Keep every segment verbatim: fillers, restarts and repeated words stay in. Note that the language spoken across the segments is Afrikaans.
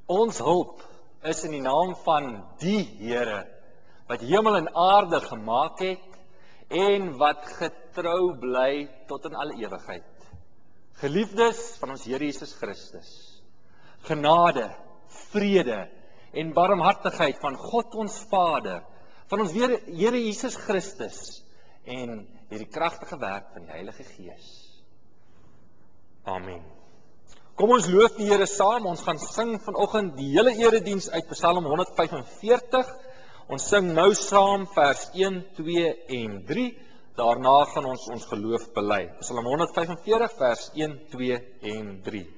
Ons hulp is in die naam van die Here, wat hemel en aarde gemaak het, en wat getrou bly tot in alle ewigheid. Geliefdes van ons Here Jesus Christus, genade, vrede en barmhartigheid van God ons Vader, van ons Here Jesus Christus, en hierdie kragtige werk van die Heilige Gees. Amen. Kom ons loof die Here saam, ons gaan sing vanoggend die hele erediens uit Psalm honderd vyfenveertig. Ons sing nou saam vers een, twee en drie. Daarna gaan ons ons geloof bely. Psalm honderd vyfenveertig vers een, twee en drie.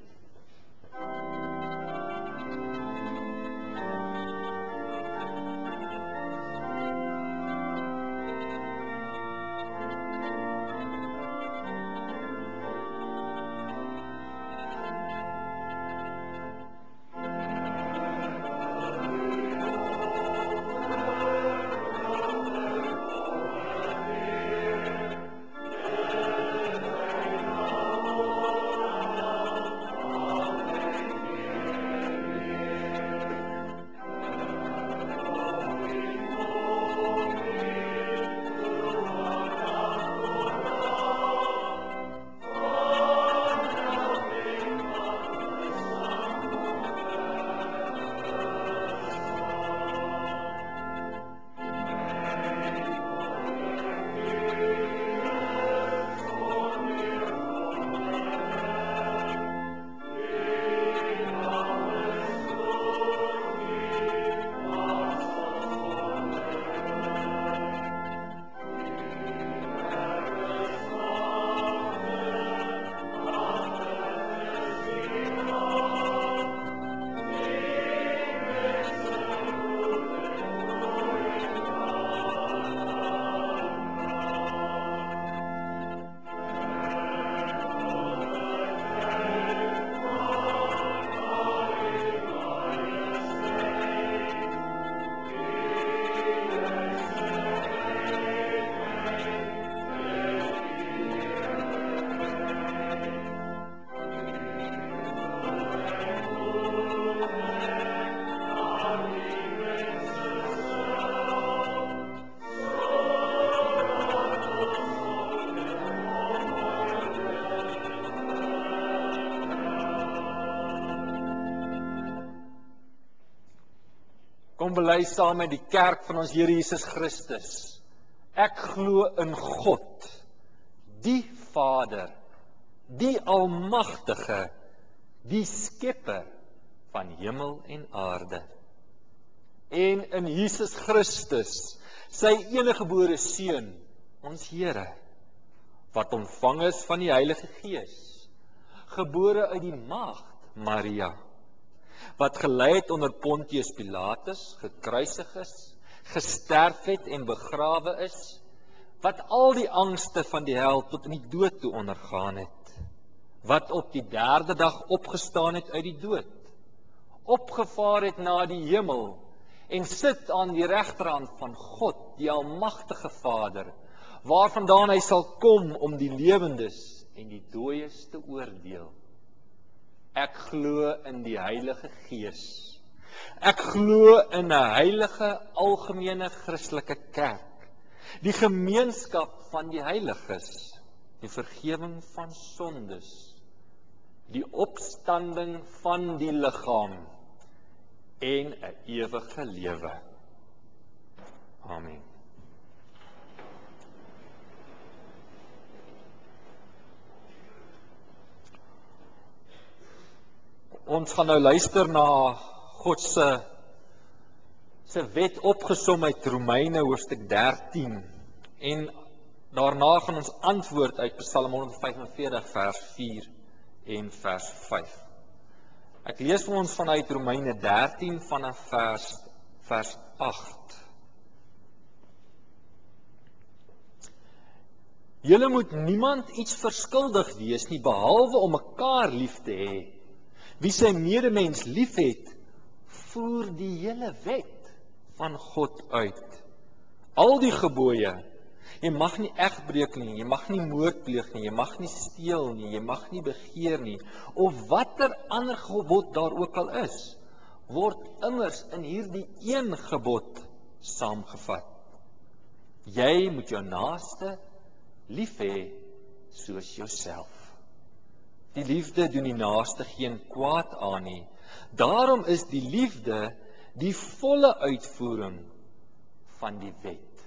Kom bely saam met die kerk van ons Here Jesus Christus. Ek glo in God, die Vader, die Almagtige, die Skepper van hemel en aarde. En in Jesus Christus, sy eniggebore Seun, ons Here, wat ontvang is van die Heilige Gees, gebore uit die maagd Maria, wat gelei het onder Pontius Pilatus, gekruisig is, gesterf het en begrawe is, wat al die angste van die hel tot in die dood toe ondergaan het, wat op die derde dag opgestaan het uit die dood, opgevaar het na die hemel, en sit aan die regterhand van God, die Almagtige Vader, waarvandaan hy sal kom om die lewendes en die dooies te oordeel. Ek glo in die Heilige Gees. Ek glo in 'n heilige, algemene Christelike kerk, die gemeenskap van die heiliges, die vergifnis van sondes, die opstanding van die liggaam en 'n ewige lewe. Amen. Ons gaan nou luister na God se se wet opgesom uit Romeine hoofstuk dertien en daarna gaan ons antwoord uit Psalm honderd vyfenveertig vers vier en vers vyf. Ek lees vir ons vanuit Romeine dertien vanaf vers vers agt. Julle moet niemand iets verskuldig wees nie behalwe om mekaar lief te hê. Wie sy medemens liefhet, voer die hele wet van God uit. Al die gebooie, jy mag nie egbreek nie, jy mag nie moord pleeg nie, jy mag nie steel nie, jy mag nie begeer nie, of watter ander gebod daar ook al is, word immers in hierdie een gebod saamgevat. Jy moet jou naaste lief hê soos jouself. Die liefde doen die naaste geen kwaad aan nie. Daarom is die liefde die volle uitvoering van die wet.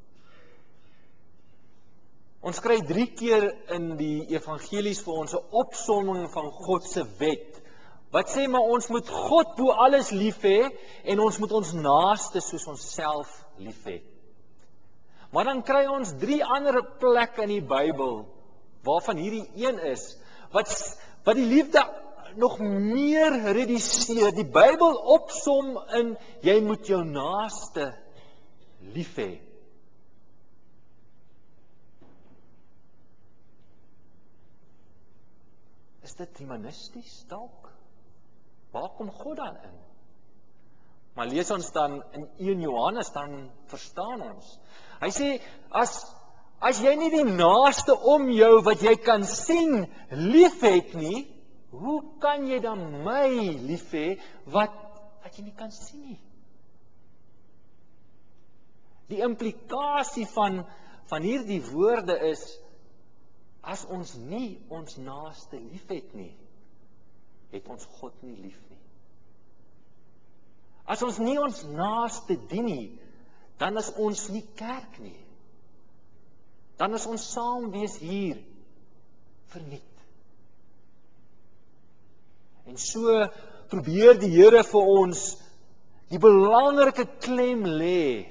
Ons kry drie keer in die evangelies vir ons 'n opsomming van God se wet. Wat sê maar ons moet God bo alles lief hê en ons moet ons naaste soos onsself lief hê. Maar dan kry ons drie ander plekke in die Bybel waarvan hierdie een is wat wat die liefde nog meer reduseer. Die Bybel opsom in jy moet jou naaste lief hê. Is dit humanisties dalk? Waar kom God dan in? Maar lees ons dan in een Johannes, dan verstaan ons. Hy sê, as, as jy nie die naaste om jou wat jy kan sien lief het nie, hoe kan jy dan my lief hê wat, wat jy nie kan sien nie? Die implikasie van, van hierdie woorde is, as ons nie ons naaste lief het nie, het ons God nie lief nie. As ons nie ons naaste dien nie, dan is ons nie kerk nie. Dan is ons saam wees hier verniet. En so probeer die Here vir ons die belangrike klem lê.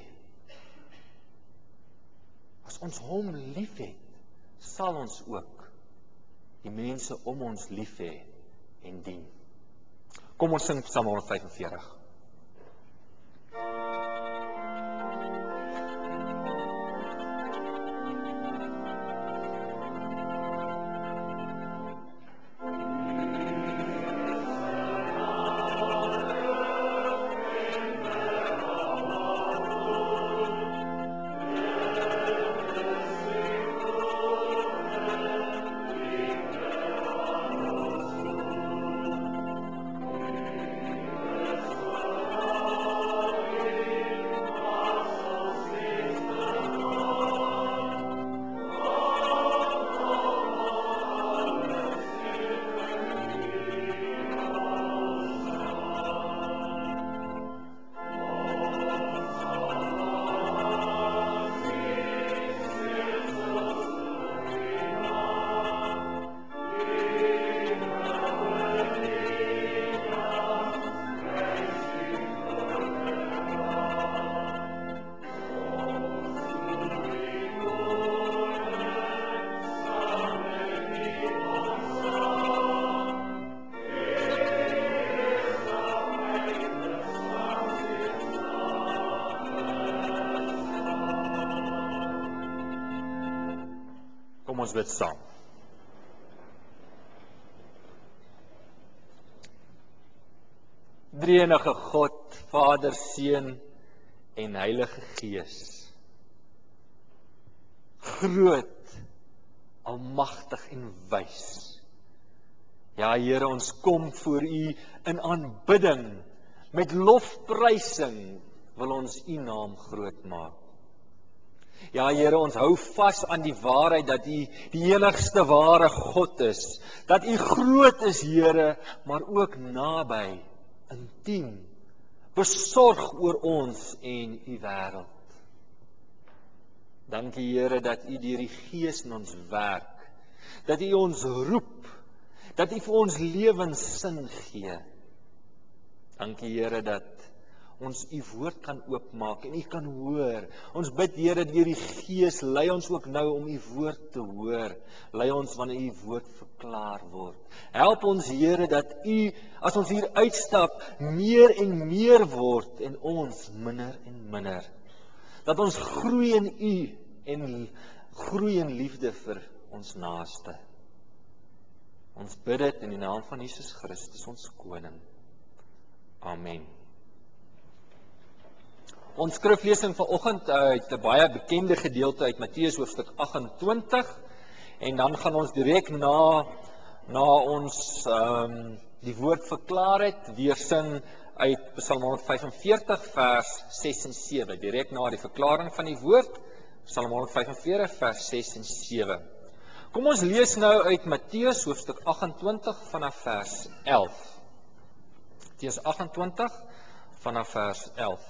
As ons hom lief het, sal ons ook die mense om ons lief hê en dien. Kom ons sing Psalm honderd vyfenveertig. Kom ons bid saam. Drie-enige God, Vader, Seun en Heilige Gees. Groot, almagtig en wys. Ja, Here, ons kom voor U in aanbidding, met lofprysing wil ons U naam groot maak. Ja, Here, ons hou vas aan die waarheid dat U die enigste ware God is, dat U groot is, Here, maar ook naby, intiem, besorg oor ons en U wêreld. Dankie, Here, dat U deur die Gees in ons werk, dat U ons roep, dat U vir ons lewenssin gee. Dankie, Here, dat ons U woord kan oopmaak en U kan hoor. Ons bid, Here, deur die Gees, lei ons ook nou om U woord te hoor. Lei ons wanneer U woord verklaar word. Help ons, Here, dat U, as ons hier uitstap, meer en meer word en ons minder en minder. Dat ons groei in U en groei in liefde vir ons naaste. Ons bid dit in die naam van Jesus Christus, ons koning. Amen. Ons skriflesing vanoggend uit 'n baie bekende gedeelte uit Matteus hoofstuk agt-en-twintig en dan gaan ons direk na na ons um, die woord verklaar het, weer sing uit Psalm honderdvyfenveertig vers ses en sewe, direk na die verklaring van die woord, Psalm honderdvyfenveertig vers ses en sewe. Kom ons lees nou uit Matteus hoofstuk agt-en-twintig vanaf vers elf. Matteus agt-en-twintig vanaf vers elf.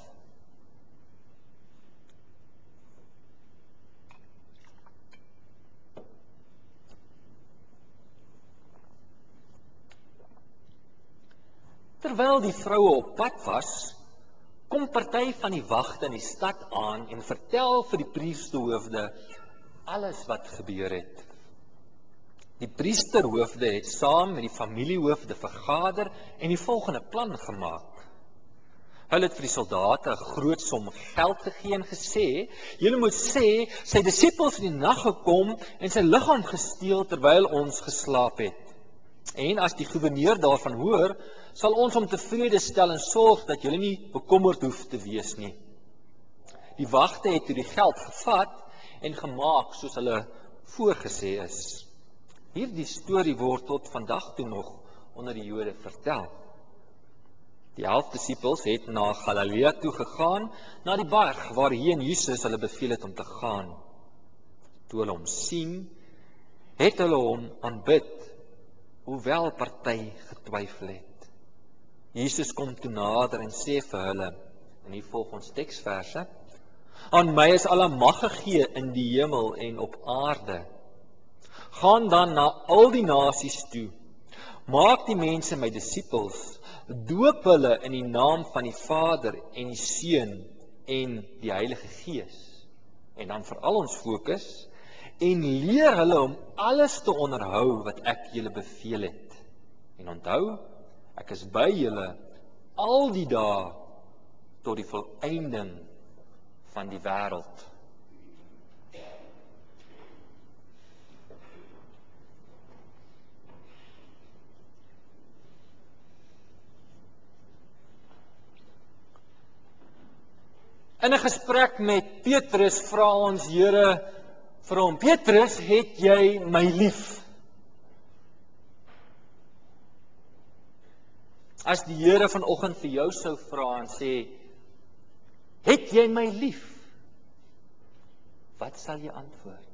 Terwyl die vroue op pad was, kom party van die wagte in die stad aan en vertel vir die priesterhoofde alles wat gebeur het. Die priesterhoofde het saam met die familiehoofde vergader en die volgende plan gemaak. Hulle het vir die soldate 'n groot som geld gegee en gesê, julle moet sê, sy disippels het in die nag gekom en sy liggaam gesteel terwyl ons geslaap het. En as die gouverneur daarvan hoor, sal ons hom tevrede stel en sorg dat julle nie bekommerd hoef te wees nie. Die wagte het toe die geld gevat en gemaak soos hulle voorgesê is. Hierdie storie word tot vandag toe nog onder die Jode vertel. Die elf disippels het na Galilea toe gegaan, na die berg waarheen Jesus hulle beveel het om te gaan. Toe hulle hom sien, het hulle hom aanbid, hoewel party getwyfel het. Jesus kom toe nader en sê vir hulle, en hier volg ons teksverse, aan my is alle mag gegee in die hemel en op aarde. Gaan dan na al die nasies toe, maak die mense my disippels, doop hulle in die naam van die Vader en die Seun en die Heilige Gees. En dan veral ons fokus, en leer hulle om alles te onderhou wat ek julle beveel het. En onthou, ek is by julle al die dae tot die volëinding van die wêreld. In 'n gesprek met Petrus vra ons Here vir hom, Petrus, het jy my lief? As die Here vanoggend vir jou sou vra en sê, het jy my lief? Wat sal jy antwoord?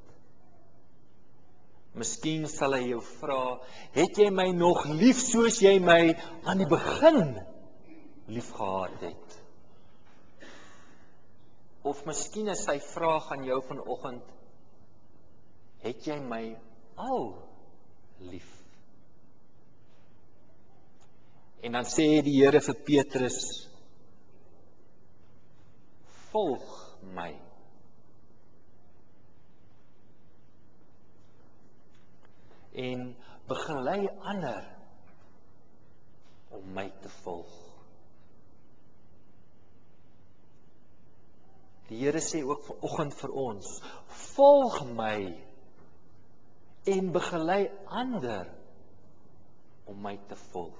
Miskien sal hy jou vra, het jy my nog lief soos jy my aan die begin lief gehad het? Of miskien is sy vraag aan jou vanoggend, het jy my al lief? En dan sê die Here vir Petrus, volg my. En begelei ander om my te volg. Die Here sê ook vanoggend vir ons, volg my en begelei ander om my te volg.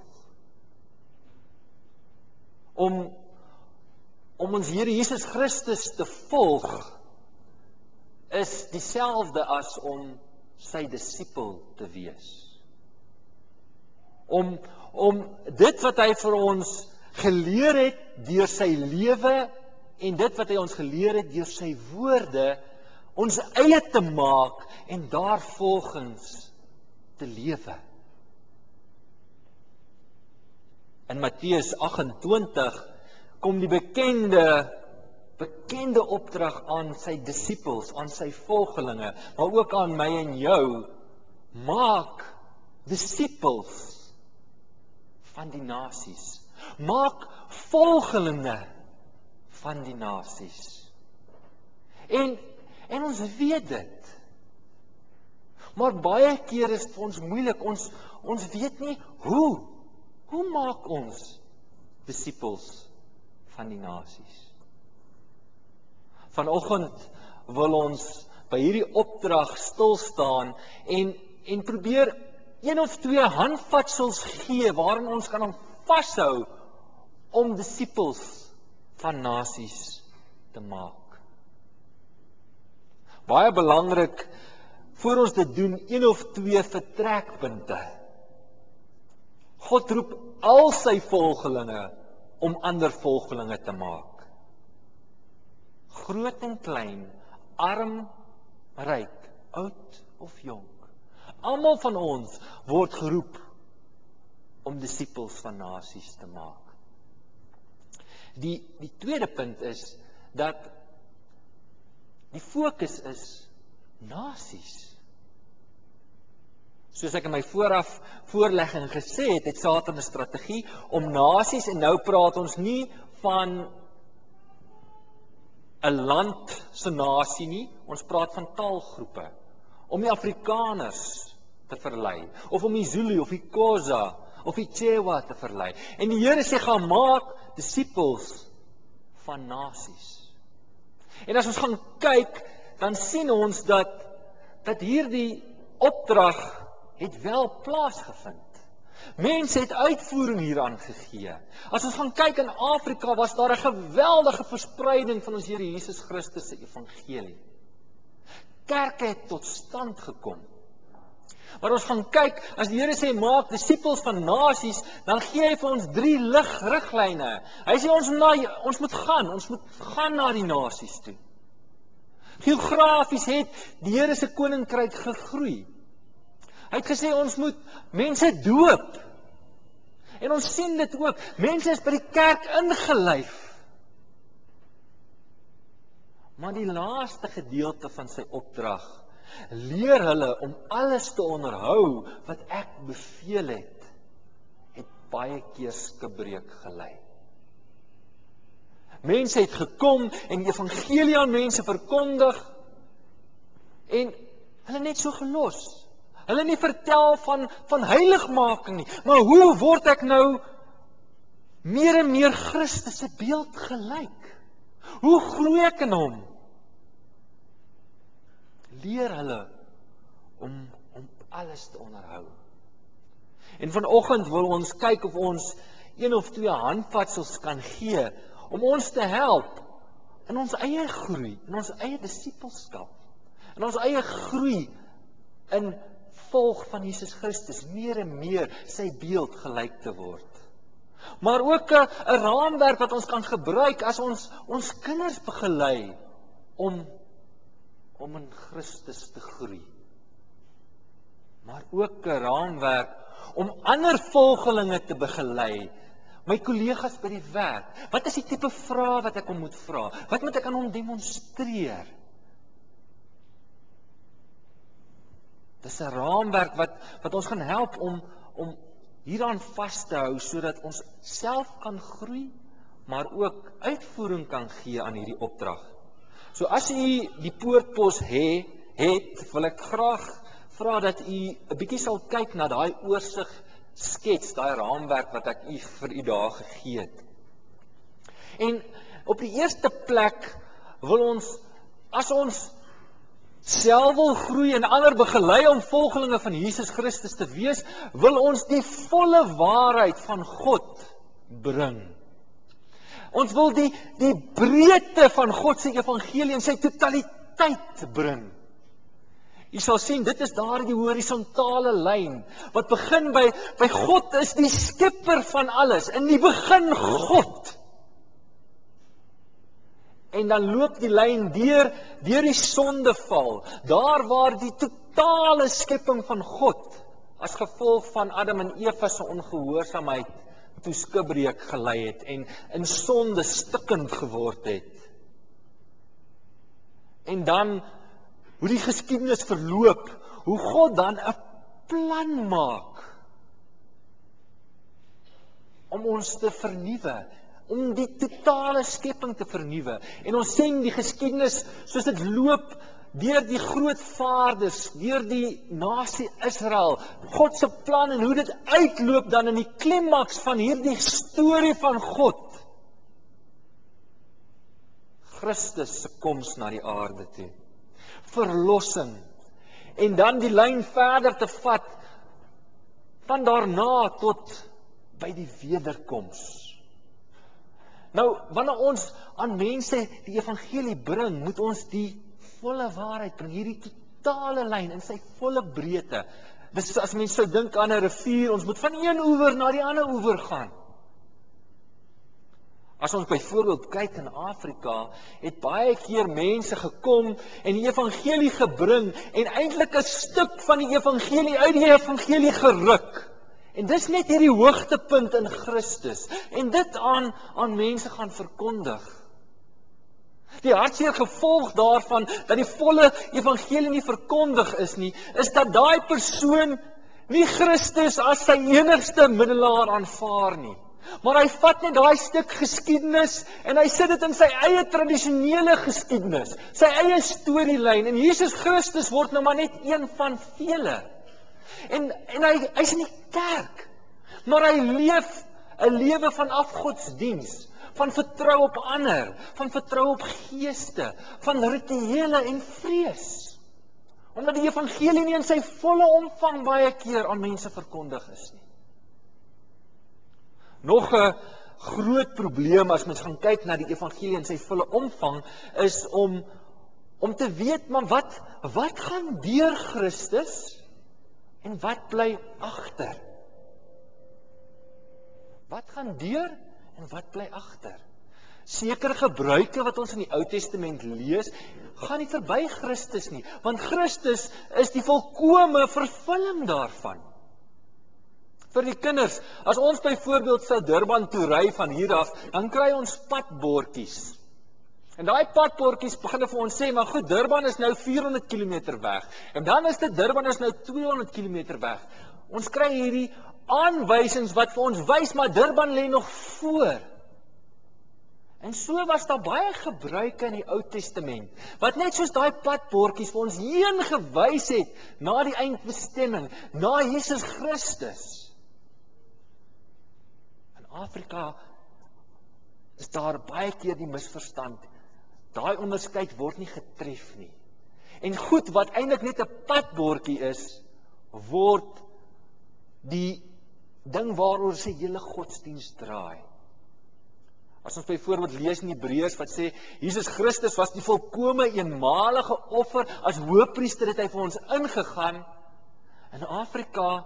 Om, om ons Here Jesus Christus te volg, is dieselfde as om sy disipel te wees. Om, om dit wat hy vir ons geleer het deur sy lewe en dit wat hy ons geleer het deur sy woorde, ons eie te maak en daarvolgens te lewe. In Matteus agt-en-twintig kom die bekende, bekende opdrag aan sy disippels, aan sy volgelinge, maar ook aan my en jou, maak disippels van die nasies. Maak volgelinge van die nasies. En, en ons weet dit. Maar baie keer is dit vir ons moeilik, ons, ons weet nie hoe. Hoe maak ons disippels van die nasies? Vanoggend wil ons by hierdie opdrag stil staan en, en probeer een of twee handvatsels gee waarin ons kan hom vashou om disippels van nasies te maak. Baie belangrik, voor ons dit doen, een of twee vertrekpunte. God roep al sy volgelinge om ander volgelinge te maak. Groot en klein, arm, ryk, oud of jonk. Almal van ons word geroep om disippels van nasies te maak. Die, die tweede punt is dat die fokus is nasies. Soos ek in my vooraf voorlegging gesê het, het Satan 'n strategie om nasies, en nou praat ons nie van 'n land se nasie nie, ons praat van taalgroepe, om die Afrikaners te verlei, of om die Zulu, of die Xhosa, of die Chewa te verlei. En die Here sê, gaan maak disippels van nasies. En as ons gaan kyk, dan sien ons dat, dat hierdie opdrag het wel plaasgevind. Mense het uitvoering hieraan gegee. As ons gaan kyk in Afrika, was daar 'n geweldige verspreiding van ons Here Jesus Christus se evangelie. Kerke het tot stand gekom. Maar ons gaan kyk, as die Here sê, maak disippels van nasies, dan gee hy vir ons drie lig riglyne. Hy sê ons, na, ons moet gaan, ons moet gaan na die nasies toe. Geografies het die Here se koninkryk gegroei. Hy het gesê ons moet mense doop. En ons sien dit ook. Mense is by die kerk ingelyf. Maar die laaste gedeelte van sy opdrag leer hulle om alles te onderhou wat ek beveel het, het baie keer skibreek gelei. Mense het gekom en die evangelie aan mense verkondig en hulle net so gelos. Hulle nie vertel van, van heiligmaking nie, maar hoe word ek nou meer en meer Christus se beeld gelyk? Hoe groei ek in hom? Leer hulle om, om alles te onderhou. En vanoggend wil ons kyk of ons een of twee handvatsels kan gee om ons te help in ons eie groei, in ons eie disippelskap, in ons eie groei in volg van Jesus Christus, meer en meer sy beeld gelyk te word. Maar ook 'n 'n raamwerk wat ons kan gebruik as ons ons kinders begelei om om in Christus te groei. Maar ook 'n raamwerk om ander volgelinge te begelei. My kollegas by die werk, wat is die tipe vrae wat ek hom moet vra? Wat moet ek aan hom demonstreer? Dis 'n raamwerk wat wat ons gaan help om om hieraan vas te hou sodat ons self kan groei, maar ook uitvoering kan gee aan hierdie opdrag. So as u die poortpos he, het, wil ek graag vra dat u 'n bietjie sal kyk na daai oorsig skets, daai raamwerk wat ek u vir u daar gegee het. En op die eerste plek wil ons, as ons self wil groei en ander begelei om volgelinge van Jesus Christus te wees, wil ons die volle waarheid van God bring. Ons wil die, die breedte van God se evangelie in sy totaliteit bring. Jy sal sien, dit is daar die horisontale lyn, wat begin by, by God is die skepper van alles, in die begin God. En dan loop die lyn deur, deur die sondeval, daar waar die totale skepping van God, as gevolg van Adam en Eva se ongehoorsaamheid, toe skibreek gelei het, en in sonde stikkend geword het. En dan, hoe die geskiedenis verloop, hoe God dan 'n plan maak, om ons te vernuwe, om die totale skepping te vernuwe. En ons sien die geskiedenis, soos dit loop, deur die grootvaarders, deur die nasie Israel, God se plan en hoe dit uitloop dan in die klimaks van hierdie storie van God. Christus se koms na die aarde toe. Verlossing. En dan die lyn verder te vat, van daarna tot by die wederkoms. Nou, wanneer ons aan mense die evangelie bring, moet ons die volle waarheid bring, hierdie totale lyn in sy volle breedte. Dis as mense sou dink aan 'n rivier, ons moet van een oewer na die ander oewer gaan. As ons byvoorbeeld kyk in Afrika, het baie keer mense gekom en die evangelie gebring en eintlik 'n stuk van die evangelie uit die evangelie geruk. En dis net hierdie hoogtepunt in Christus en dit aan aan mense gaan verkondig. Die hartseer gevolg daarvan dat die volle evangelie nie verkondig is nie, is dat daai persoon nie Christus as sy enigste middelaar aanvaar nie. Maar hy vat net daai stuk geskiedenis en hy sit dit in sy eie tradisionele geskiedenis, sy eie storielyn en Jesus Christus word nou maar net een van vele. En en hy hy's in die kerk, maar hy leef 'n lewe van afgodsdiens, van vertrou op ander, van vertrou op geeste, van rituele en vrees. Omdat die evangelie nie in sy volle omvang baie keer aan mense verkondig is nie. Nog 'n groot probleem as mens gaan kyk na die evangelie in sy volle omvang is om om te weet maar wat wat gaan deur Christus en wat bly agter? Wat gaan deur en wat bly agter? Sekere gebruike wat ons in die Ou Testament lees, gaan nie verby Christus nie, want Christus is die volkome vervulling daarvan. Vir die kinders, as ons byvoorbeeld sou Durban toe ry van hier af, dan kry ons padbordjies. En daai padbordjies begin vir ons sê, maar goed, Durban is nou vier honderd kilometer weg. En dan is dit Durban is nou twee honderd kilometer weg. Ons kry hierdie aanwysings wat vir ons wys, maar Durban lê nog voor. En so was daar baie gebruike in die Ou Testament, wat net soos daai padbordjies vir ons heen gewys het na die eindbestemming, na Jesus Christus. In Afrika is daar baie keer die misverstand. Daai onderskeid word nie getref nie. En goed wat eintlik net 'n padbordjie is, word die ding waaroor sy hele godsdiens draai. As ons byvoorbeeld lees in Hebreërs wat sê Jesus Christus was die volkome eenmalige offer, as hoëpriester het hy vir ons ingegaan. In Afrika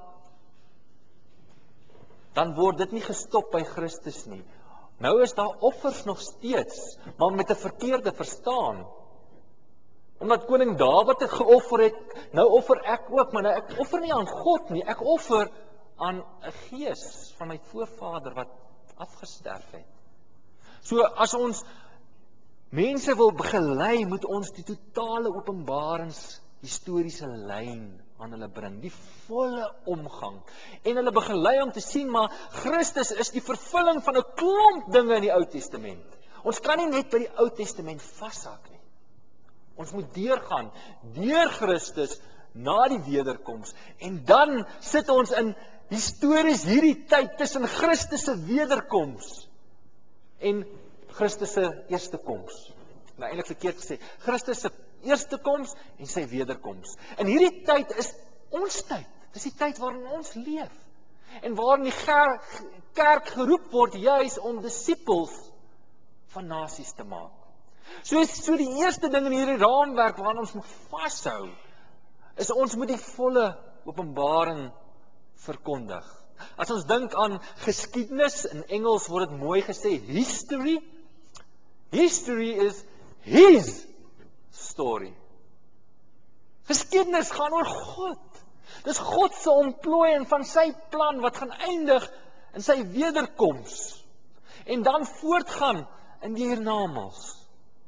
dan word dit nie gestop by Christus nie. Nou is daar offers nog steeds, maar met 'n verkeerde verstaan. Omdat koning Dawid het geoffer het, nou offer ek ook, maar nou ek offer nie aan God nie, ek offer aan 'n gees van my voorvader wat afgesterf het. So as ons mense wil begelei, moet ons die totale openbarings historiese lyn aan hulle bring, die volle omgang. En hulle begelei om te sien, maar Christus is die vervulling van 'n klomp dinge in die Ou Testament. Ons kan nie net by die Ou Testament vashak nie. Ons moet deurgaan, deur Christus, na die wederkoms. En dan sit ons in histories hierdie tyd tussen Christus se wederkoms en Christus se eerste koms. Nou eintlik verkeerd gesê, Christus se eerste koms en sy wederkoms. In hierdie tyd is ons tyd. Dis die tyd waarin ons leef. En waarin die kerk geroep word juis om disippels van nasies te maak. So so die eerste ding in hierdie raamwerk waaraan ons moet vashou, is ons moet die volle openbaring verkondig. As ons dink aan geskiedenis, in Engels word dit mooi gesê, history. History is his story. Geskiedenis gaan oor God. Dis God se ontplooiing van sy plan wat gaan eindig in sy wederkoms. En dan voortgaan in die hiernamaals.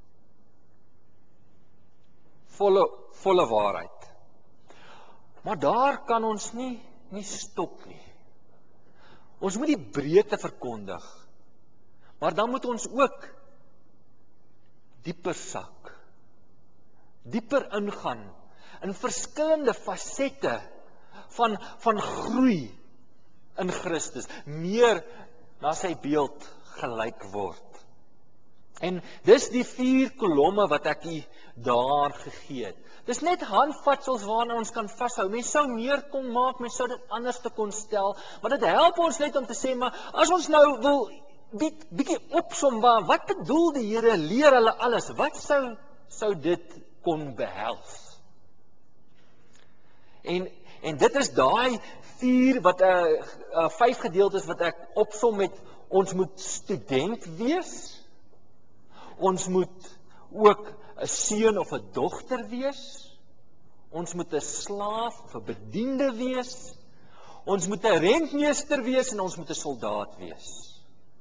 Volle, volle waarheid. Maar daar kan ons nie, nie stop nie. Ons moet die breedte verkondig. Maar dan moet ons ook dieper sak. Dieper ingaan in verskillende fasette van, van groei in Christus. Meer na sy beeld gelyk word. En dis die vier kolomme wat ek u daar gegee het. Dis net handvatsels waarna ons kan vashou. Mens sou meer kon maak, mens sou dit anders te kon stel, maar dit help ons net om te sê, maar as ons nou wil biet, bietjie opsom, wat bedoel die Here, leer hulle alles, wat sou, sou dit kon behels? En, en dit is daai vier wat uh, uh, vyf gedeeltes wat ek opsom met ons moet student wees. Ons moet ook 'n seun of 'n dogter wees. Ons moet 'n slaaf of 'n bediende wees. Ons moet 'n rentmeester wees en ons moet 'n soldaat wees.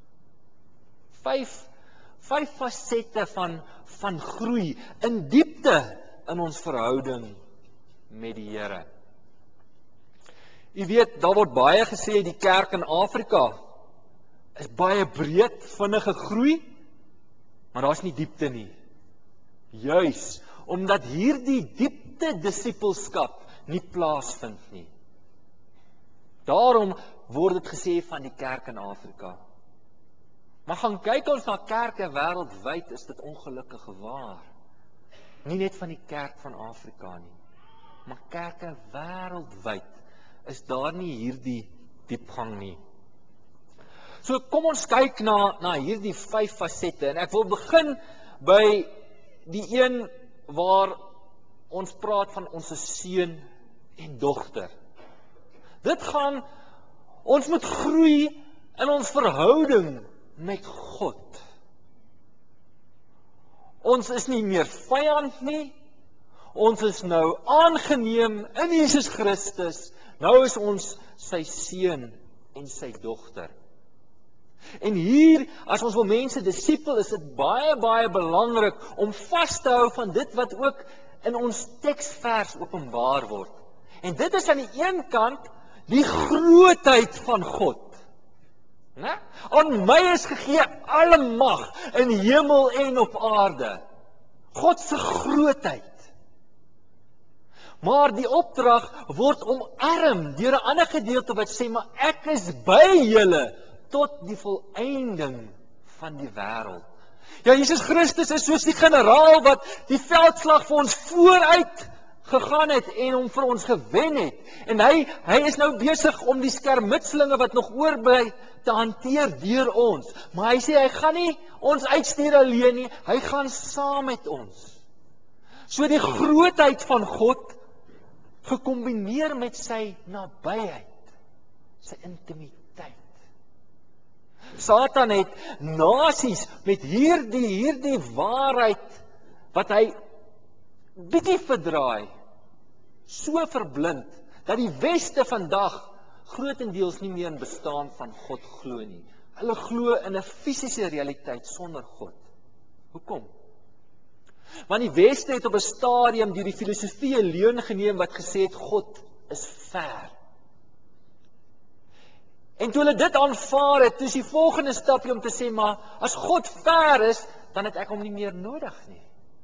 Vyf, vyf fasette van, van groei in diepte in ons verhouding met die Here. U weet, daar word baie gesê die kerk in Afrika is baie breed, vinnige groei, maar daar's nie diepte nie. Juis, omdat hierdie diepte disippelskap nie plaasvind nie. Daarom word dit gesê van die kerk in Afrika. Maar gaan kyk ons na kerke wêreldwyd, is dit ongelukkige waar. Nie net van die kerk van Afrika nie, maar kerke wêreldwyd is daar nie hierdie diepgang nie. So kom ons kyk na, na hierdie vyf fasette, en ek wil begin by die een waar ons praat van ons seun en dogter. Dit gaan, ons moet groei in ons verhouding met God. Ons is nie meer vyand nie, ons is nou aangeneem in Jesus Christus, nou is ons sy seun en sy dogter. En hier, as ons wil mense disipel, is dit baie, baie belangrik om vas te hou van dit wat ook in ons teksvers openbaar word. En dit is aan die een kant die grootheid van God. Ne? Aan my is gegee alle mag in hemel en op aarde. God se grootheid. Maar die opdrag word omarm deur 'n ander gedeelte wat sê, maar ek is by julle tot die volëinding van die wêreld. Ja, Jesus Christus is soos die generaal wat die veldslag vir ons vooruit gegaan het en hom vir ons gewen het. En hy, hy is nou besig om die skermutselinge wat nog oorbly te hanteer deur ons. Maar hy sê, hy gaan nie ons uitstuur alleen nie, hy gaan saam met ons. So die grootheid van God, gekombineer met sy nabyheid, sy intimiteit. Satan het nasies met hierdie, hierdie waarheid, wat hy bietjie verdraai, so verblind, dat die Weste vandag grootendeels nie meer in bestaan van God glo nie. Hulle glo in 'n fisiese realiteit sonder God. Hoekom? Want die Weste het op 'n stadium deur die filosofie 'n leuen geneem wat gesê het God is ver. En toe hulle dit aanvaar het, toe is die volgende stapie om te sê, maar as God ver is, dan het ek hom nie meer nodig nie.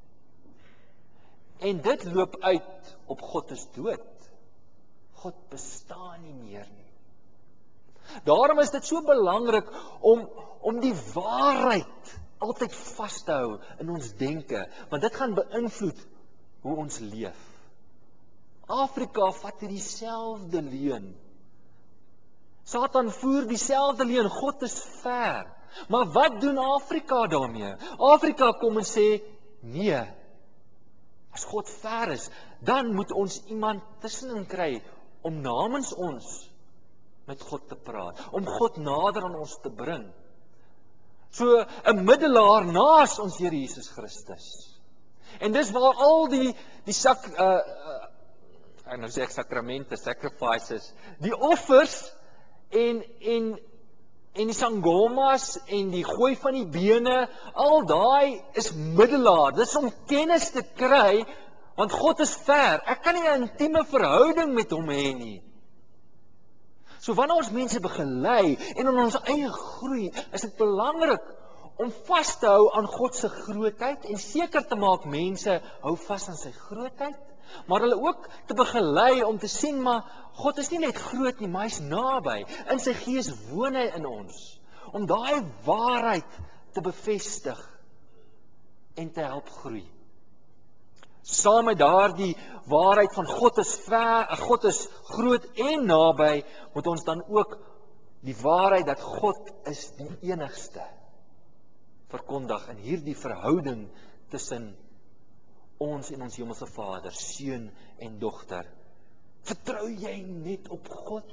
En dit loop uit op God is dood. God bestaan nie meer nie. Daarom is dit so belangrik om, om die waarheid altyd vas te hou in ons denke, want dit gaan beïnvloed hoe ons leef. Afrika vat dieselfde leuen. Satan voer dieselfde leuen, God is ver. Maar wat doen Afrika daarmee? Afrika kom en sê, nee, as God ver is, dan moet ons iemand tussenin kry om namens ons met God te praat, om God nader aan ons te bring. So 'n middelaar naas ons Here Jesus Christus. En dis waar al die die sak uh, uh ek nou sê ek sakramente, sacrifices, die offers en en en die sangomas en die gooi van die bene, al daai is middelaar. Dis om kennis te kry, want God is ver. Ek kan nie 'n intieme verhouding met hom hê nie. So wanneer ons mense begelei en in ons eie groei, is dit belangrik om vas te hou aan God se grootheid en seker te maak mense hou vas aan sy grootheid, maar hulle ook te begelei om te sien, maar God is nie net groot nie, maar hy's naby. In sy gees woon hy in ons, om daai waarheid te bevestig en te help groei. Saam met daardie waarheid van God is ver, God is groot en naby, moet ons dan ook die waarheid dat God is die enigste verkondig in hierdie verhouding tussen ons en ons hemelse Vader, seun en dogter. Vertrou jy net op God?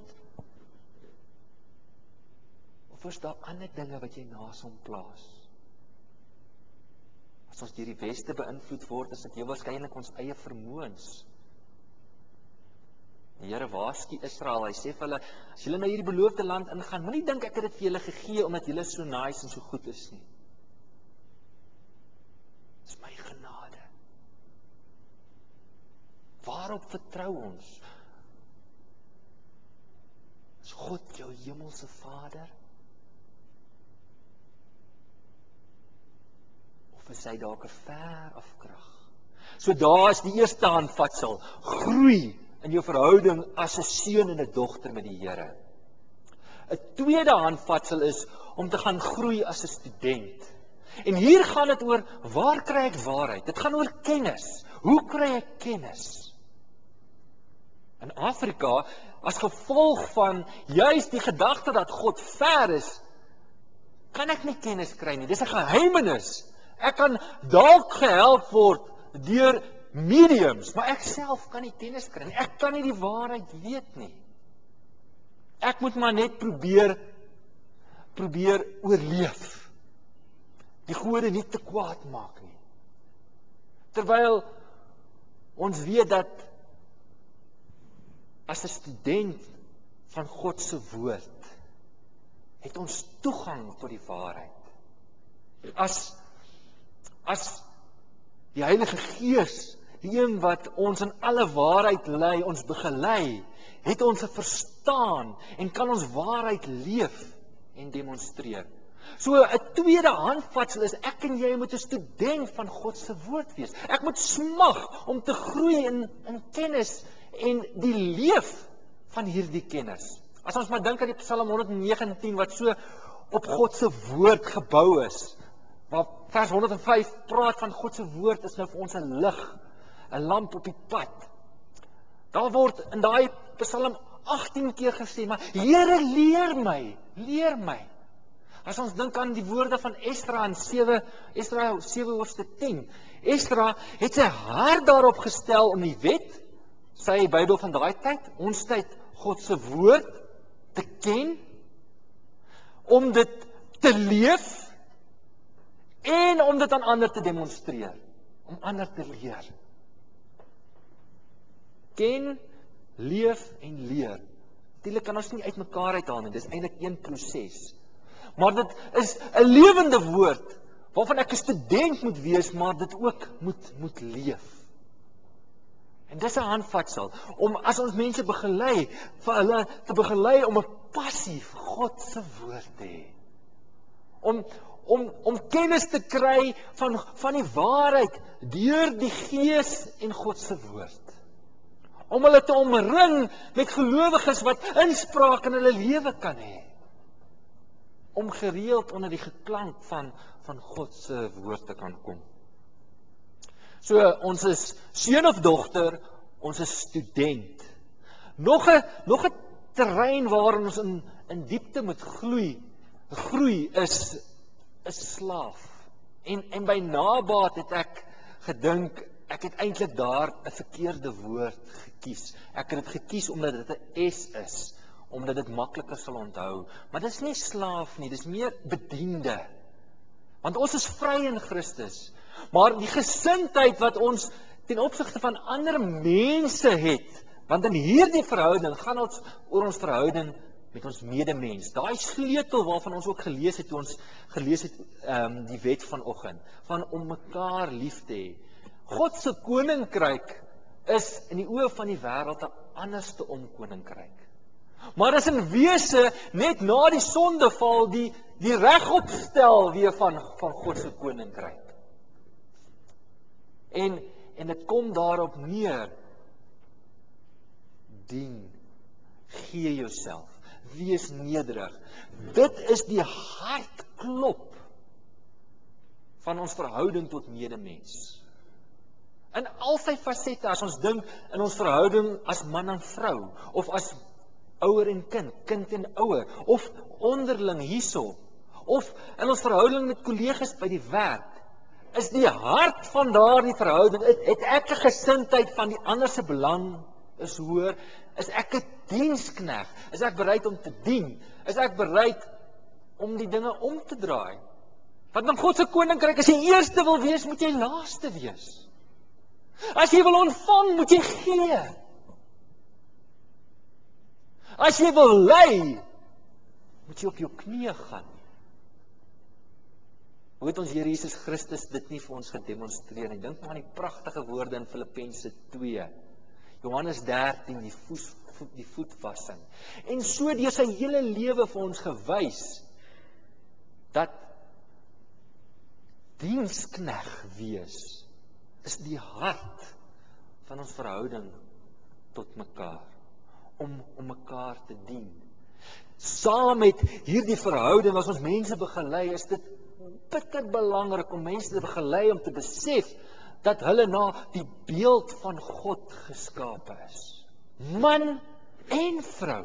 Of is daar ander dinge wat jy naas hom plaas? As ons deur die weste beïnvloed word, is dit heel waarskynlik ons eie vermoëns. Die Here waarsku Israel, hy sê vir hulle, as julle na hierdie beloofde land ingaan, moenie dink ek het dit vir julle gegee, omdat julle so nice en so goed is nie. Dis my genade. Waarop vertrou ons? Is God jou hemelse Vader? Of is hy dalk 'n ver afkrag? So daar is die eerste handvatsel, groei in jou verhouding as 'n seun en 'n dogter met die Here. 'n Tweede handvatsel is om te gaan groei as 'n student. En hier gaan dit oor, waar kry ek waarheid? Dit gaan oor kennis. Hoe kry ek kennis? In Afrika, as gevolg van juis die gedagte dat God ver is, kan ek nie kennis kry nie. Dis 'n geheimenis. Ek kan dalk gehelp word deur mediums, maar ek self kan nie kennis kry nie. Ek kan nie die waarheid weet nie. Ek moet maar net probeer probeer oorleef. Die gode nie te kwaad maak nie. Terwyl ons weet dat as 'n student van God se woord het ons toegang tot die waarheid. As as die Heilige Gees, die een wat ons in alle waarheid lei, ons begelei, het ons 'n verstaan en kan ons waarheid leef en demonstreer. So 'n tweede handvatsel is ek en jy moet 'n student van God se woord wees. Ek moet smag om te groei in in kennis en die leef van hierdie kennis. As ons maar dink aan die Psalm honderd negentien wat so op God se woord gebou is, waar vers honderd en vyf praat van God se woord is nou vir ons 'n lig, 'n lamp op die pad. Daar word in daai Psalm agttien keer gesê, maar Here leer my, leer my. As ons dink aan die woorde van Esdra in sewe Esdra sewe hoofstuk tien. Esdra het sy hart daarop gestel om die wet, sy Bybel van daai tyd, ons tyd God se woord te ken, om dit te leef en om dit aan ander te demonstreer, om ander te leer. Ken, leef en leer. Natuurlik kan ons nie uitmekaar uithaal nie, dis eintlik een proses. Maar dit is 'n lewende woord waarvan ek 'n student moet wees, maar dit ook moet moet leef. En dis 'n handvatsel om as ons mense begelei, vir hulle te begelei om 'n passie vir God se woord te hê. Om om om kennis te kry van van die waarheid deur die Gees en God se woord. Om hulle te omring met gelowiges wat inspraak in hulle lewe kan hê. Om gereeld onder die geklank van van God se woord te kan kom. So ons is seun of dogter, ons is student. Nog 'n nog 'n terrein waarin ons in in diepte moet gloei, groei is 'n slaaf. En en by nabaat het ek gedink ek het eintlik daar 'n verkeerde woord gekies. Ek het dit gekies omdat dit 'n S is, omdat dit makliker sal onthou. Maar dis nie slaaf nie, dis meer bediende. Want ons is vry in Christus. Maar die gesindheid wat ons ten opsigte van ander mense het, want in hierdie verhouding gaan ons oor ons verhouding met ons medemens. Daai sleutel waarvan ons ook gelees het toe ons gelees het um, die wet vanoggend, van om mekaar lief te hê. God se koninkryk is in die oë van die wêreld 'n anderste om koninkryk. Maar is in wese net na die sondeval die die regopstel weer van van God se koninkryk. En en dit kom daarop neer, dien, gee jouself, wees nederig. Dit is die hartklop van ons verhouding tot medemens. In al sy fasette, as ons dink in ons verhouding as man en vrou, of as ouer en kind, kind en ouer, of onderling hierso, of in ons verhouding met kollegas by die werk, is die hart van daardie verhouding, het, het ek 'n gesindheid van die ander se belang is hoor, is ek 'n dienskneg? Is ek bereid om te dien? Is ek bereid om die dinge om te draai? Want in God se koninkryk, as jy eerste wil wees, moet jy laaste wees. As jy wil ontvang, moet jy gee. As jy wil lei, moet jy op jou knieë gaan. Hoe het ons Here Jesus Christus dit nie vir ons gedemonstreer nie? Dink maar aan die pragtige woorde in Filippense twee. Johannes dertien, die, voes, die voetwassing. En so deur sy hele lewe vir ons gewys, dat dienskneg wees, is die hart van ons verhouding tot mekaar. Om, om mekaar te dien. Saam met hierdie verhouding, as ons mense begelei, is dit bitter belangrik om mense te begelei om te besef dat hulle na die beeld van God geskape is. Man en vrou.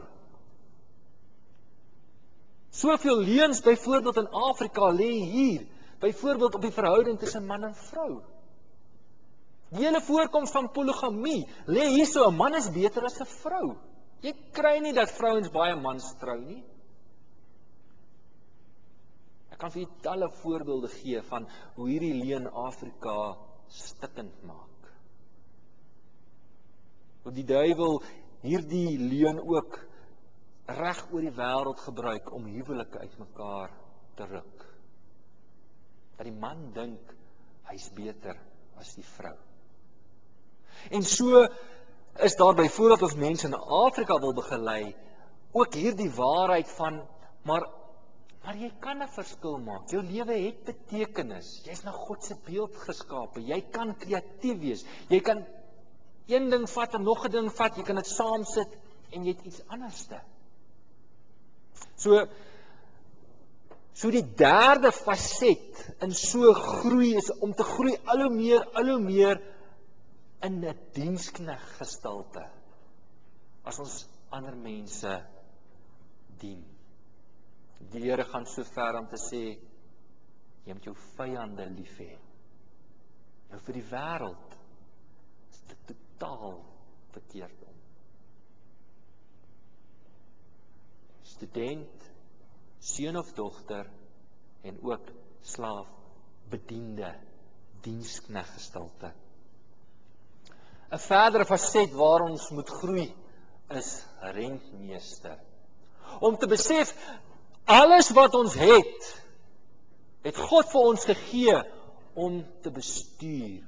Soveel leuns byvoorbeeld in Afrika lê hier, byvoorbeeld op die verhouding tussen man en vrou. Die hele voorkoms van polygamie lê hier so, 'n man is beter as 'n vrou. Jy kry nie dat vrouens baie mans trou nie. Ek kan vir julle talle voorbeelde gee van hoe hierdie leuen Afrika stikkend maak. Hoe die duiwel hierdie leuen ook reg oor die wêreld gebruik om huwelike uitmekaar te ruk. Dat die man dink hy's beter as die vrou. En so is daar byvoorbeeld ons mense in Afrika wil begelei, ook hierdie waarheid van, maar, maar jy kan 'n verskil maak, jou lewe het betekenis, jy's na God se beeld geskape, jy kan kreatief wees, jy kan een ding vat en nog 'n ding vat, jy kan dit saam sit en jy het iets anderste. So, so die derde faset in so groei is om te groei al hoe meer, al hoe meer in 'n dienskneg gestalte, as ons ander mense dien. Die Here gaan so ver om te sê, jy moet jou vyande lief hê. Nou vir die wêreld is dit totaal verkeerd om. Student, seun of dogter, en ook slaaf, bediende, dienskneg gestalte. 'n verdere faset waar ons moet groei is rentmeester. Om te besef, alles wat ons het, het God vir ons gegee om te bestuur.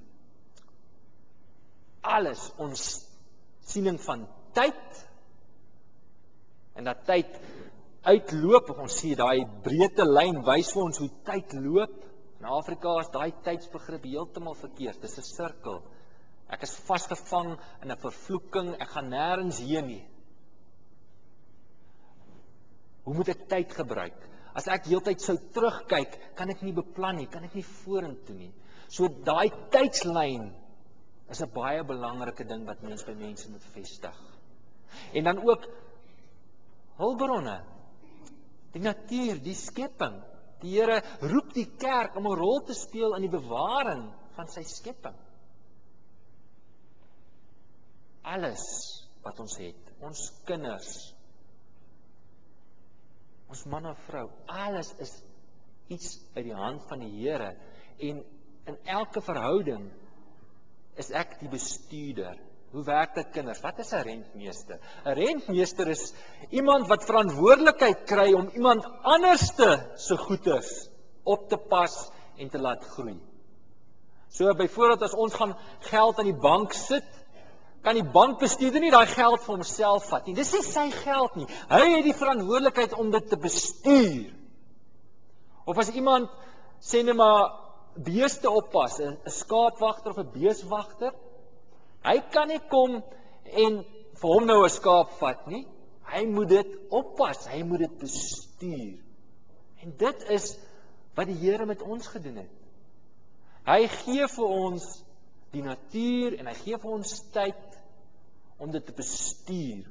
Alles, ons siening van tyd, en dat tyd uitloop, ons sien daai breedte lyn wys vir ons hoe tyd loop. In Afrika is daai tydsbegrip heeltemal verkeerd, dit is 'n sirkel. Ek is vasgevang in 'n vervloeking, ek gaan nêrens heen nie. Hoe moet ek tyd gebruik? As ek heeltyd sou terugkyk, kan ek nie beplan nie, kan ek nie vorentoe nie. So daai tydslyn is 'n baie belangrike ding wat mens by mense moet vestig. En dan ook hulpbronne, die natuur, die skepping. Die Here roep die kerk om 'n rol te speel in die bewaring van sy skepping. Alles wat ons het, ons kinders, ons man en vrou, alles is iets uit die hand van die Here, en in elke verhouding is ek die bestuurder. Hoe werk dit, kinders? Wat is 'n rentmeester? 'n Rentmeester is iemand wat verantwoordelikheid kry om iemand anderste se goederes op te pas en te laat groei. So byvoorbeeld as ons gaan geld aan die bank sit, kan die bankbestuurder nie daai geld vir homself vat nie. Dis nie sy geld nie. Hy het die verantwoordelikheid om dit te bestuur. Of as iemand sê net maar beeste oppas, 'n skaapwagter of 'n beeswagter, hy kan nie kom en vir hom nou 'n skaap vat nie. Hy moet dit oppas, hy moet dit bestuur. En dit is wat die Here met ons gedoen het. Hy gee vir ons die natuur en hy gee vir ons tyd om dit te bestuur.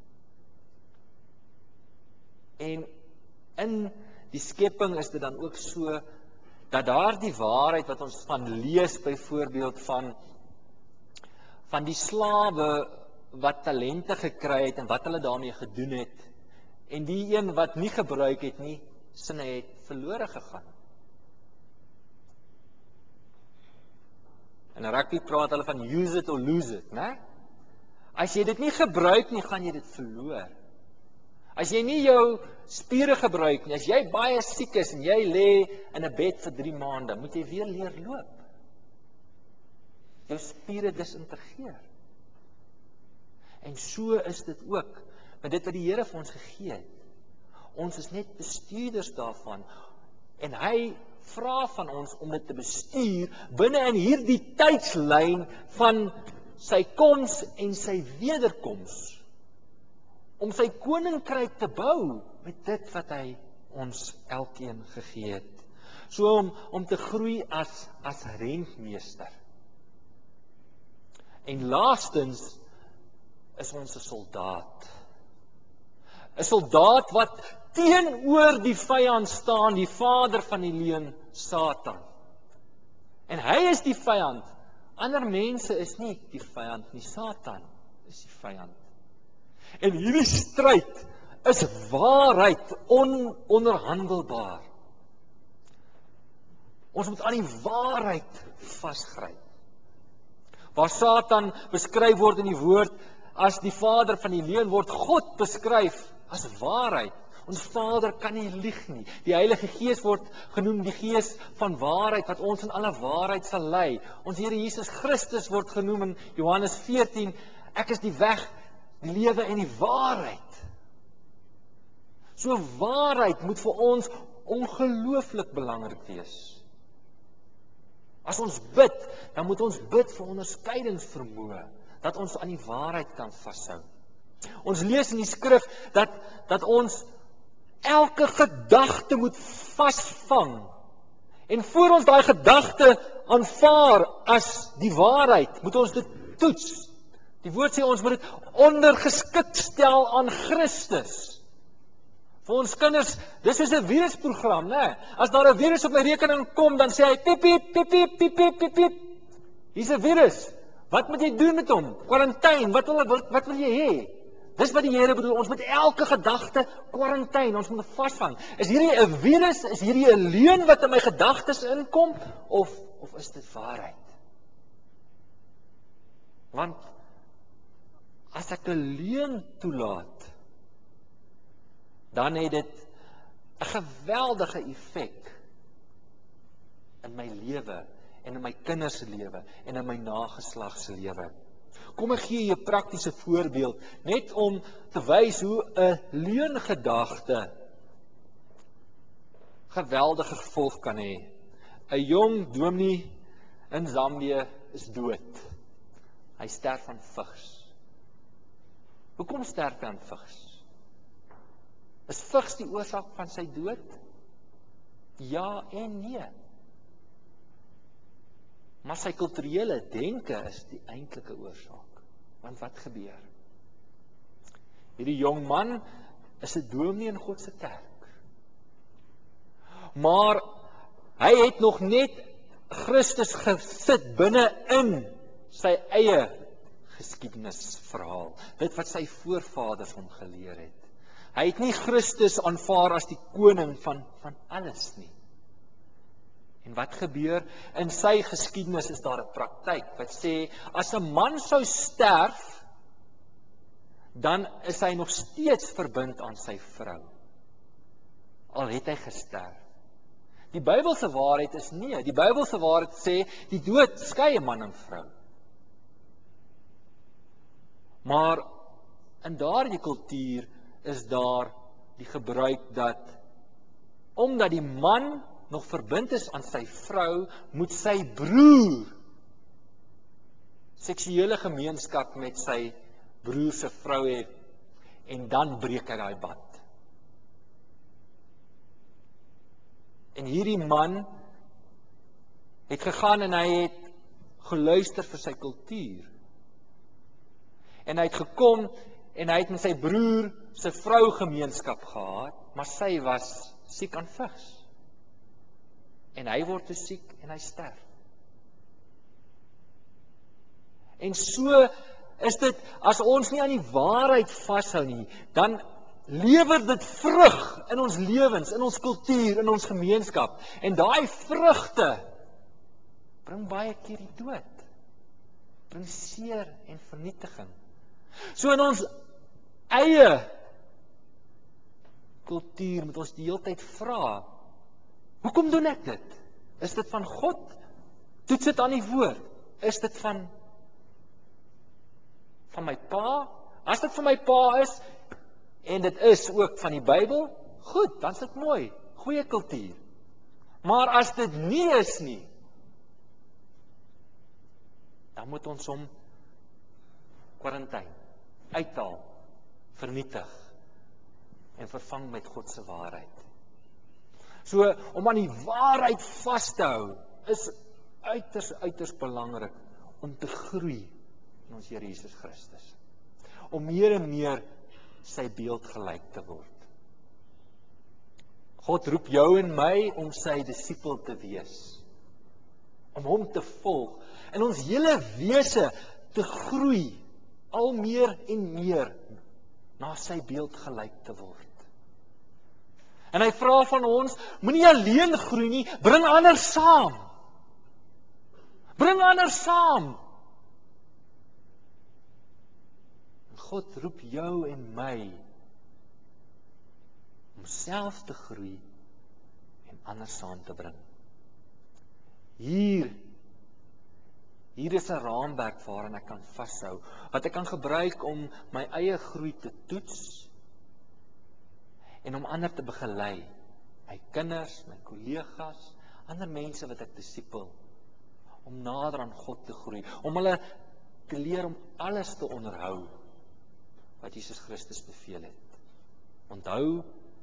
En in die skepping is dit dan ook so dat daar die waarheid wat ons van lees byvoorbeeld van van die slawe wat talente gekry het en wat hulle daarmee gedoen het, en die een wat nie gebruik het nie, sinne het verlore gegaan. In rugby praat hulle van use it or lose it, né? As jy dit nie gebruik nie, gaan jy dit verloor. As jy nie jou spiere gebruik nie, as jy baie siek is en jy lê in 'n bed vir drie maande, moet jy weer leer loop. Jou spiere disintegreer. En so is dit ook met dit wat die Here vir ons gegee het. Ons is net bestuurders daarvan en hy vra van ons om dit te bestuur binne in hierdie tydslyn van sy koms en sy wederkoms. Om sy koninkryk te bou met dit wat hy ons elkeen gegee het. So om, om te groei as, as rentmeester. En laastens is ons 'n soldaat. 'n Soldaat wat teenoor die vyand staan, die vader van die leuen, Satan. En hy is die vyand. Ander mense is nie die vyand nie, Satan is die vyand. En hierdie stryd is waarheid ononderhandelbaar. Ons moet aan die waarheid vasgryp. Waar Satan beskryf word in die woord as die vader van die leuen, word God beskryf as waarheid. Ons Vader kan nie lieg nie. Die Heilige Gees word genoem die Gees van waarheid, wat ons in alle waarheid sal lei. Ons Here Jesus Christus word genoem in Johannes veertien, ek is die weg, die lewe en die waarheid. So waarheid moet vir ons ongelooflik belangrik wees. As ons bid, dan moet ons bid vir onderskeidingsvermoë, dat ons aan die waarheid kan vashou. Ons lees in die skrif dat, dat ons elke gedagte moet vasvang. En voor ons daai gedagte aanvaar as die waarheid, moet ons dit toets. Die woord sê ons moet dit ondergeskik stel aan Christus. Vir ons kinders, dis soos 'n virusprogram, né? As daar 'n virus op my rekening kom, dan sê hy piep piep piep piep piep piep piep piep. Hier's 'n virus. Wat moet jy doen met hom? Kwarantyne. Wat wil wat, wat wil jy hê? Dis wat die Here bedoel. Ons moet elke gedagte kwarantyne, ons moet vasvang. Is hierdie 'n virus? Is hierdie 'n leuen wat in my gedagtes inkom of of is dit waarheid? Want as ek 'n leuen toelaat, dan het dit 'n geweldige effek in my lewe en in my kinders se lewe en in my nageslag se lewe. Kom ek gee jou 'n praktiese voorbeeld, net om te wys hoe 'n leungedagte geweldige gevolg kan hê. 'n Jong dominee in Zambië is dood. Hy sterf van vigs. Hoekom sterf hy aan vigs? Is vigs die oorsaak van sy dood? Ja en nee. Maar sy kulturele denke is die eintlike oorsaak. Want wat gebeur? Hierdie jong man is 'n dominee in God se kerk. Maar hy het nog net Christus gesit binne in sy eie geskiedenisverhaal. Dit wat sy voorvaders hom geleer het. Hy het nie Christus aanvaar as die koning van, van alles nie. En wat gebeur? In sy geskiedenis is daar 'n praktyk wat sê, as 'n man sou sterf, dan is hy nog steeds verbind aan sy vrou. Al het hy gesterf. Die Bybelse waarheid is nee. Die Bybelse waarheid sê, die dood skei man en vrou. Maar in daardie kultuur is daar die gebruik dat, omdat die man nog verbind is aan sy vrou, moet sy broer seksuele gemeenskap met sy broer se vrou hê, en dan breek hy daai band. En hierdie man het gegaan en hy het geluister vir sy kultuur. En hy het gekom en hy het met sy broer se vrou gemeenskap gehad, maar sy was siek aan vigs. En hy word te siek en hy sterf. En so is dit, as ons nie aan die waarheid vashou nie, dan lewer dit vrug in ons lewens, in ons kultuur, in ons gemeenskap. En daai vrugte bring baie keer die dood. Bring seer en vernietiging. So in ons eie kultuur moet ons die hele tyd vra, hoekom doen ek dit? Is dit van God? Toets dit aan die woord. Is dit van van my pa? As dit van my pa is, en dit is ook van die Bybel, goed, dan is dit mooi, goeie kultuur. Maar as dit nie is nie, dan moet ons hom kwarantyne, uithaal, vernietig en vervang met God se waarheid. So, om aan die waarheid vas te hou, is uiters, uiters belangrik om te groei in ons Here Jesus Christus. Om meer en meer sy beeld gelyk te word. God roep jou en my om sy disipel te wees. Om hom te volg. En ons hele wese te groei. Al meer en meer na sy beeld gelyk te word. En hy vra van ons, moenie alleen groei nie, bring ander saam. Bring ander saam. God roep jou en my om self te groei en ander saam te bring. Hier, hier is 'n raamwerk waarin ek kan vashou, wat ek kan gebruik om my eie groei te toets en om ander te begelei. My kinders, my kollegas, ander mense wat ek disipel, om nader aan God te groei, om hulle te leer om alles te onderhou wat Jesus Christus beveel het. Onthou,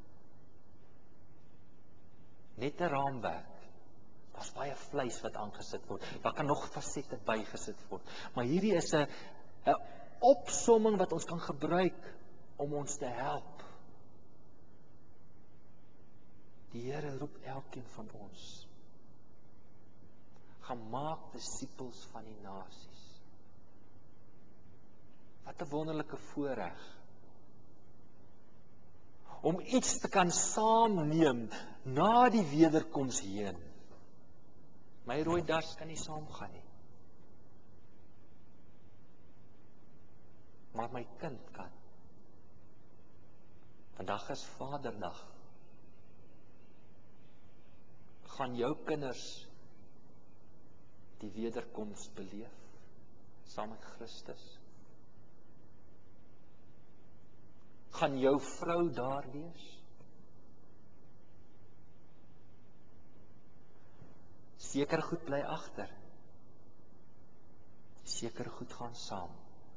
net 'n raamwerk. Daar's baie vleis wat aangesit word. Daar kan nog fasette bygesit word. Maar hierdie is 'n 'n opsomming wat ons kan gebruik om ons te help. Die Here roep elkeen van ons. Gaan maak disippels van die nasies. Wat 'n wonderlike voorreg om iets te kan saamneem na die wederkoms heen. My rooi das kan nie saamgaan nie. Maar my kind kan. Vandag is Vaderdag. Gaan jou kinders die wederkoms beleef saam met Christus? Gaan jou vrou daar wees? Seker goed bly agter. Seker goed gaan saam.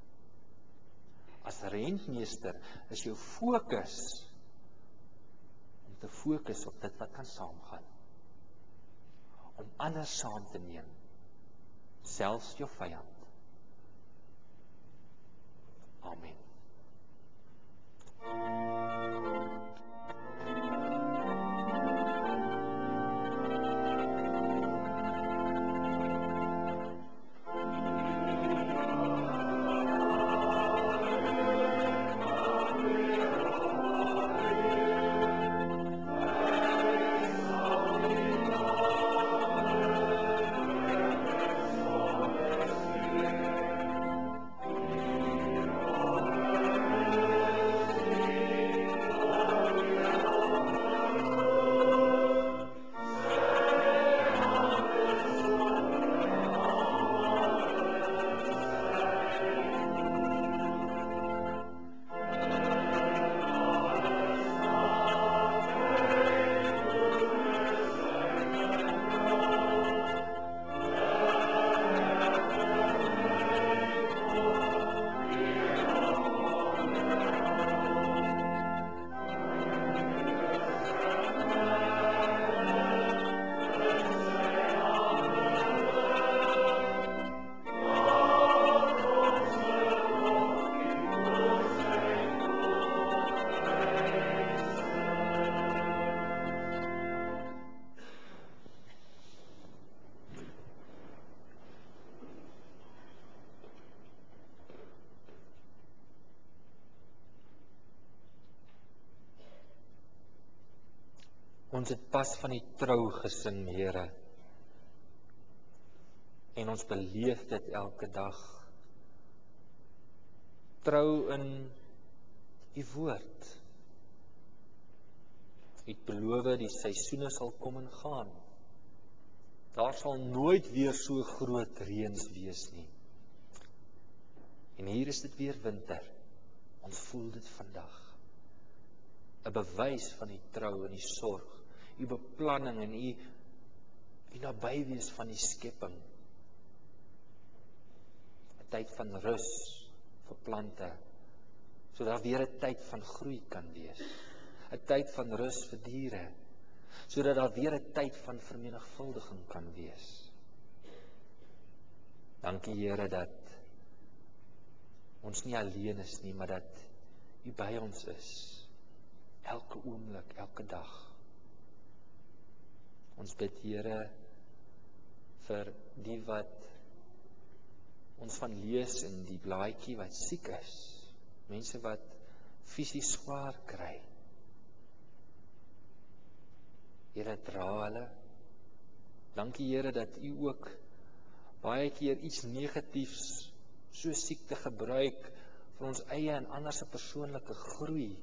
As rentmeester is jou fokus om te fokus op dit wat kan saamgaan. Om ander saam te neem, selfs jou vyand. Amen. Ons het pas van die trou gesing, Here. En ons beleef dit elke dag. Trou in U woord. U het beloof die seisoene sal kom en gaan. Daar sal nooit weer so groot reëns wees nie. En hier is dit weer winter. Ons voel dit vandag. 'n Bewys van die trou en die sorg, U beplanning en U U nabywees van die skepping. 'n Tyd van rus vir plante, sodat daar weer 'n tyd van groei kan wees. 'n Tyd van rus vir diere, sodat daar weer 'n tyd van vermenigvuldiging kan wees. Dankie Here dat ons nie alleen is nie, maar dat U by ons is. Elke oomblik, elke dag. Ons bid Here vir die wat ons van lees in die blaadjie wat siek is. Mense wat fisies swaar kry. Here, dra hulle. Dankie Here dat U ook baie keer iets negatiefs so siekte gebruik vir ons eie en ander se persoonlike groei.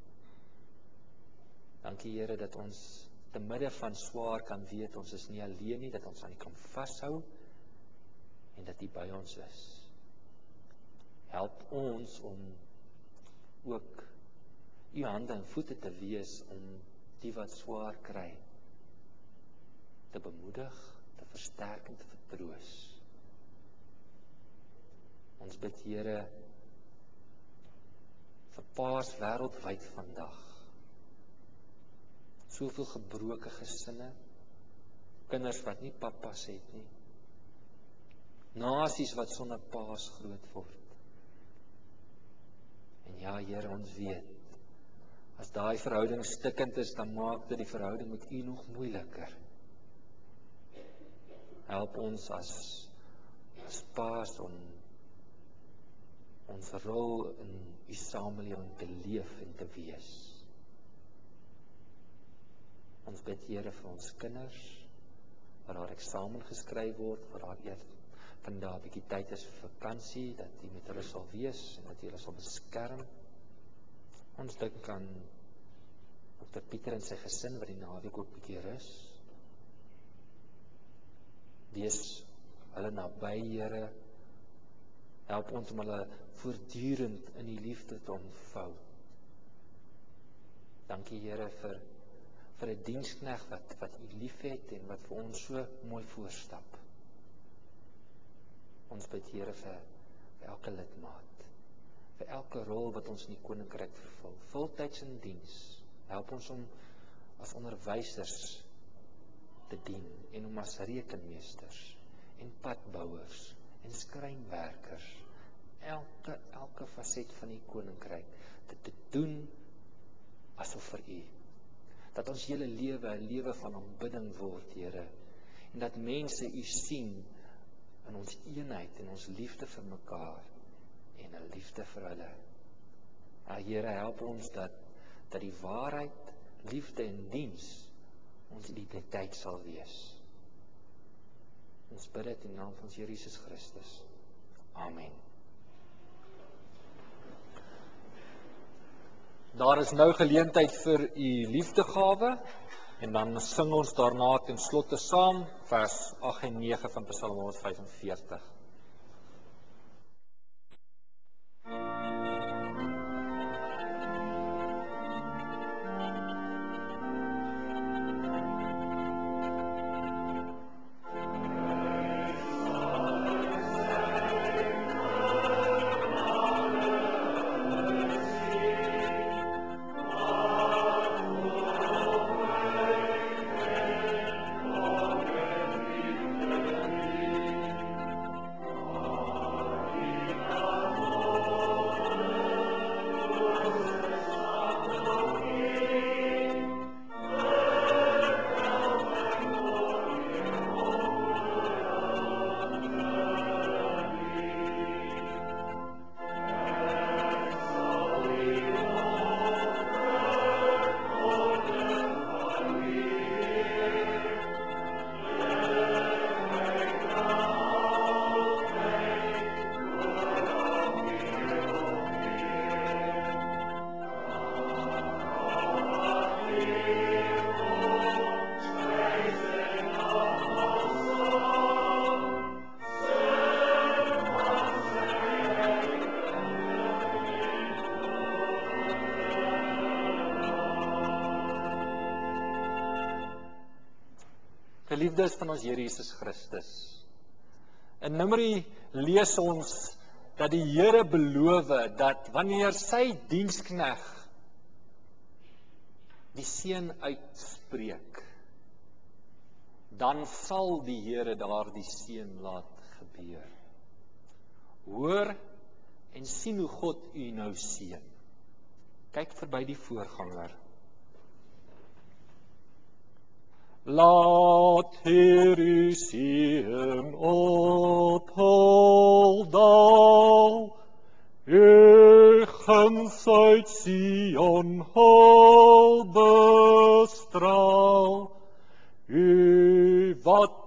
Dankie Here dat ons te midde van swaar kan weet ons is nie alleen nie, dat ons aan U kan vashou en dat U by ons is. Help ons om ook U hande en voete te wees om die wat swaar kry te bemoedig, te versterk en te vertroos. Ons bid Here vir paas wêreldwyd vandag. Soveel gebroke gesinne, kinders wat nie pappas het nie, nasies wat sonder paas groot word. En ja, Here, ons weet, as daai verhouding stikkend is, dan maak dit die verhouding met U nog moeiliker. Help ons as, as paas om ons rol in U samelewing te leef en te wees. Ons bid Here vir ons kinders, waar daar eksamen geskryf word, waar daar eers vandag 'n bietjie tyd is vir vakansie, dat U met hulle sal wees en dat U hulle sal beskerm. Ons dink aan dokter Pieter en sy gesin wat die naweek ook bietjie rus. Wees hulle naby, Here. Help ons om hulle voortdurend in U liefde te ontvou. Dankie Here vir vir 'n diensknegt wat wat U liefhet en wat vir ons so mooi voorstap. Ons bid Here vir, vir elke lidmaat, vir elke rol wat ons in die koninkryk vervul, voltyds in diens. Help ons om as onderwysers te dien en om as rekenmeesters en padbouers en skrynwerkers elke elke faset van die koninkryk te, te doen asof vir U. Dat ons hele lewe 'n lewe van aanbidding word, Here, en dat mense U sien in ons eenheid en ons liefde vir mekaar en 'n liefde vir hulle. Ja, Here, help ons dat dat die waarheid, liefde en diens ons identiteit sal wees. Ons bid dit in naam van ons Here Jesus Christus. Amen. Daar is nou geleentheid vir U liefdegawe en dan sing ons daarna ten slotte saam vers agt en nege van Psalm honderdvyfenveertig. Geliefdes van ons Here Jesus Christus. In Numeri lees ons dat die Here beloof dat wanneer sy dienskneg die seën uitspreek, dan sal die Here daardie seën laat gebeur. Hoor en sien hoe God u nou seën. Kyk verby die voorganger. Laat Heer u seën ophel daal, u guns uit Sion hul bestraal, u wat